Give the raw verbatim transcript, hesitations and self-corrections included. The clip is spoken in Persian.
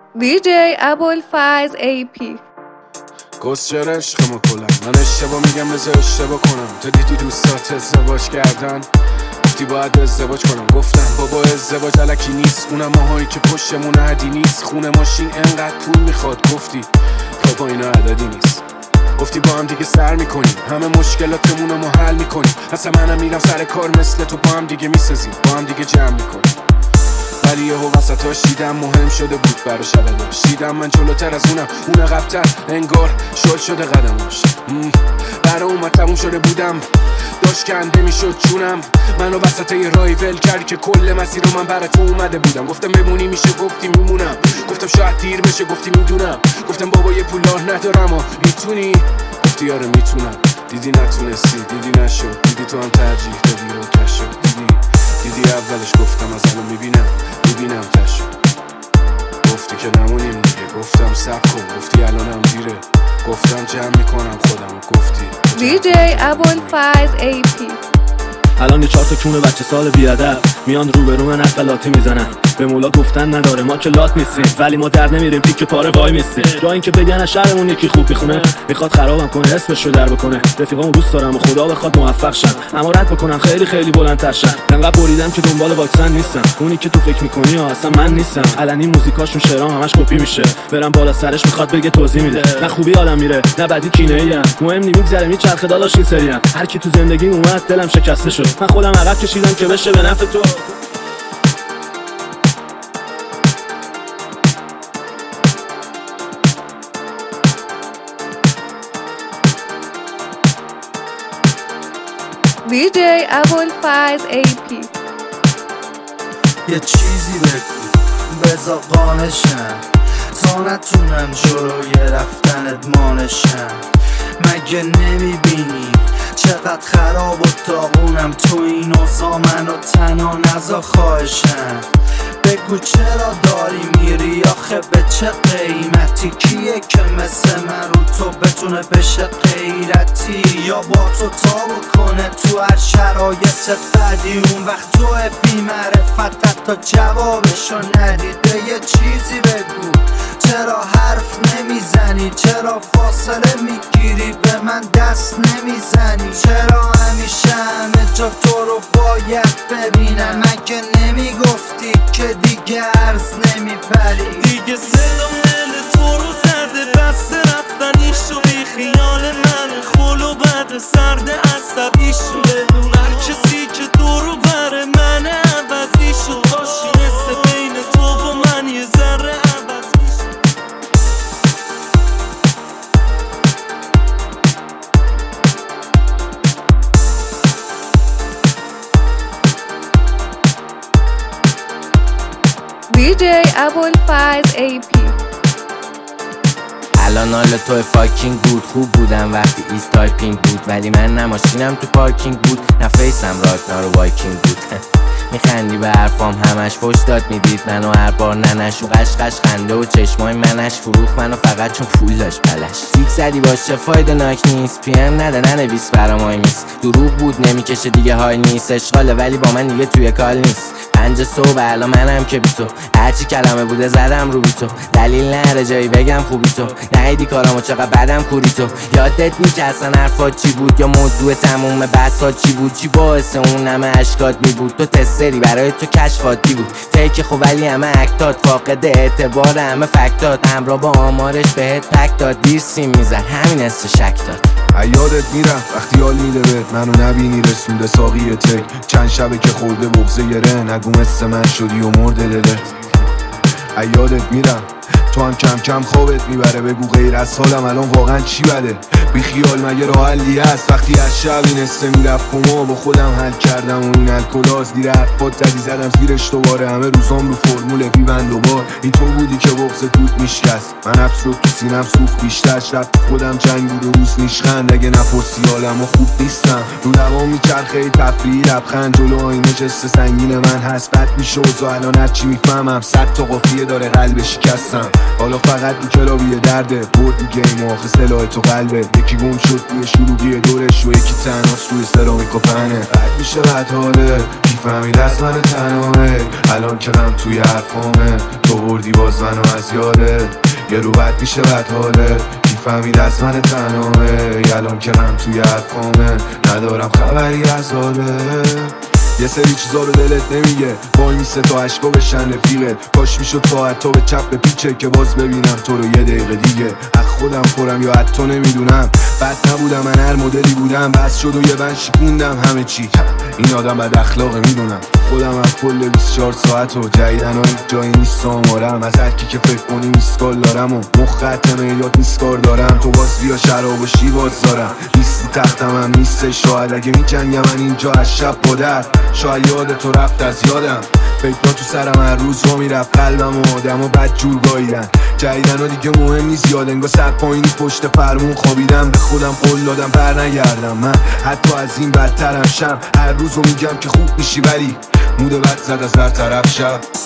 دی جی ابوالفضل ای پی. گوز چرا عشق ما کلن من اشتباه میگم بذار اشتباه کنم. تو دیدی دوستات ازدواج کردن گفتی باید ازدواج کنم. گفتم بابا ازدواج الکی نیست، اونم ماهایی که پشتمون عدی نیست. خونه ماشین انقدر پول میخواد گفتی بابا اینا عددی نیست. گفتی با هم دیگه سر میکنیم همه مشکلاتمون رو ما حل میکنیم. اصلا منم میرم سر کار مثل تو با هم دیگه میسازیم با هم دیگه جمع میکنیم. ولی یهو وسطاش دیدم مهم شده بود برا شبداش. دیدم من جلوتر از اونم اون عقب‌تر انگار شل شده قدماش. برا اومد تموم شده بودم داشت کنده میشد جونم. منو وسط یه راهی ول کردی که کل مسیر رو من برا تو اومده بودم. گفتم بمونی میشه گفتی میمونم. گفتم شاید دیر بشه گفتی میدونم. گفتم بابا یه پولار ندارم و میتونی گفتی آره میتونم. دیدی نتونستی دیدی نشد دیدی تو هم ترجیح دادی و کشد. دیدی دیدی اولش گفتم از الان میبینم میبینم تشو. گفتی که نمونیم دیگه گفتم سب کن. گفتی الانم دیره گفتم جمع میکنم خودم و گفتی دی جی ابوالفضل ای پی. الان یه چهار تا کونه بچه سال بیادب میان روبرو من حرف لاتی میزنن. به مولا گفتن نداره ما که لات نیستیم ولی ما در نمیریم پیک پاره وای میستیم. جا این که بگن از شهرمون یکی خوب میخونه میخواد خرابم کنه اسمش رو در بکنه. رفیقامو دوست دارم و خدا بخواد موفق شن اما رد بکنم خیلی خیلی بلندتر شن. انقدر بریدم که دنبال واکسن نیستم. اونی که تو فکر میکنی ها اصلا من نیستم. علنی موزیکاشون شعرام همش کپی میشه. برم بالا سرش میخواد بگه توضیح میده. نه خوبی آدم میره نه بدی کینه ایم. مهم نی میگذره میچرخه داداش این سریم. هر کی تو زندگی اومد دلم شکسته شد. من خودم عقب کشیدم که بشه به نفع تو. دی جی ابوالفضل ای پی. یه چیزی بگو بذار قانشم تا نتونم جلوی رفتنت مانشم. مگه نمیبینی چقدر خراب و داغونم تو این اوضاع منو تنها نذار خواهشم. بگو چرا داری میری آخه به چه قیمتی؟ کیه که مثل من رو تو بتونه بشه غیرتی یا با تو تا بکنه تو هر شرایط بدی؟ اون وقت تو بی معرفت تا جوابشو ندیده. یه چیزی بگو چرا حرف نمیزنی؟ چرا فاصله میگیری به من دست نمیزنی؟ چرا همیشه همه جا تو رو باید ببینم؟ مگه نمیگفتی که دیگه عرض نمیپری؟ دیگه صدام دل تو رو زده بسته رفتنی شو. بی خیال من خل و بد سرد عصبی شو. بدون هر کسی که دورو بره من عوضی شو. باشی مثل بین تو و من یه ذره عوضی شو. دی جی ابوالفضل ای پی. الان حال تو فاکینگ بود. خوب بودم وقتی ایست تایپینگ بود ولی من نه ماشینم تو پارکینگ بود نه فیسم راکنار و وایکینگ بود. میخندی به حرفام همش فوش داد میدید منو هر بار ننش و قشقش خنده و چشمای منش فروخ منو فقط چون پول داشت بلش. تیک زدی باش چه فایده ناک نیست. پی ام نده ننویس برامای نیست. دروغ بود نمیکشه دیگه های نیست. اشغاله ولی با من دیگه توی کال نیست. پنج صبح الان منم که بی تو هرچی کلمه بوده زدم رو بی تو. دلیل نره جایی بگم خوبی تو نهیدی کارامو چقدر بدم کوری تو. یادت نی که اصلا حرفات چی بود یا موضوع تموم بحثات چی بود؟ چی باعث اون همه اشکات می بود؟ تو تستری برای تو کشفاتی بود تیک خب ولی همه اکتات فاقد اعتبار همه فکتات. همراه با آمارش بهت پک داد دیر سیم میزد همین است شک داد. یادت میرم وقتی حال میده بهت منو نبینی رسونده ساقی تک. چند شبه که خورده بغضه گره نگو مثل من شدی و مرده دلت. یادت میرم تو هم کم کم خوابت میبره. بگو غیر از حالم الان واقعا چی بده؟ بی خیال مگه راه حلی هست؟ وقتی از شب این استه میرفت کما با خودم حل کردم و این الکلاس دیر حرفات زدی زدم زیرش دوباره. همه روزام رو فرمول بیبند و بار. این تو بودی که بغض توت میشکست. من حبس رو تو سینم سوخت بیشتر. شب خودم جنگ بود و روز نیشخند. اگه نپرسی حالم و خوب نیستم. رو دوام میچرخه تفریحی لبخند. جلو آینه جست سنگین من هست بد میشه و الان هرچی میفهمم صد تا قافیه داره قلب شکستم. حالا فقط این کلابی درده بردی گیم آخه سلاح تو قلبه یکی گم شد توی شلوغی دورش و یکی تنهاست روی سرامیک و پنه بد میشه بد حاله کی فهمید از من تنهاه الان که غم توی حرفامه تو بردی باز منو از یاده یه رو بد میشه بد حاله کی فهمید از من تنهاه الان که غم توی حرفامه ندارم خبری از حاله یه سری چیزا رو دلت نمیگه وای میسه تا عشقا بشن رفیقت کاش میشد ساعت تا به چپ بپیچه که باز ببینم تو رو یه دقیقه دیگه از خودم خورم یا حتی نمیدونم بد نبودم من هر مدلی بودم بس شد و یه بند شکوندم همه چی این آدم بد اخلاقه میدونم خودم از کل بیست و چهار ساعت و جدیدن ها جایی نیست آمارم از هرکی که فکر کنی میسکال دارم و مخت میلیات نیسکار دارم تو باز بیا شراب و شیواز دارم نیستی تختم هم نیسته شاید اگه میجنگم من اینجا از شب با درد شاید یاد تو رفت از یادم فکرها تو سرم هر روز رو میرفت قلبم و آدم و بد جور گاییدن جدیدن ها دیگه مهم نیست یاد انگاه سر پایینی پشت فرمون خوابیدم به خودم قول دادم بر نگردم من حتی از این بدترم شم هر روز رو میگم که خوب میشی ولی موده بد زد از هر طرف شب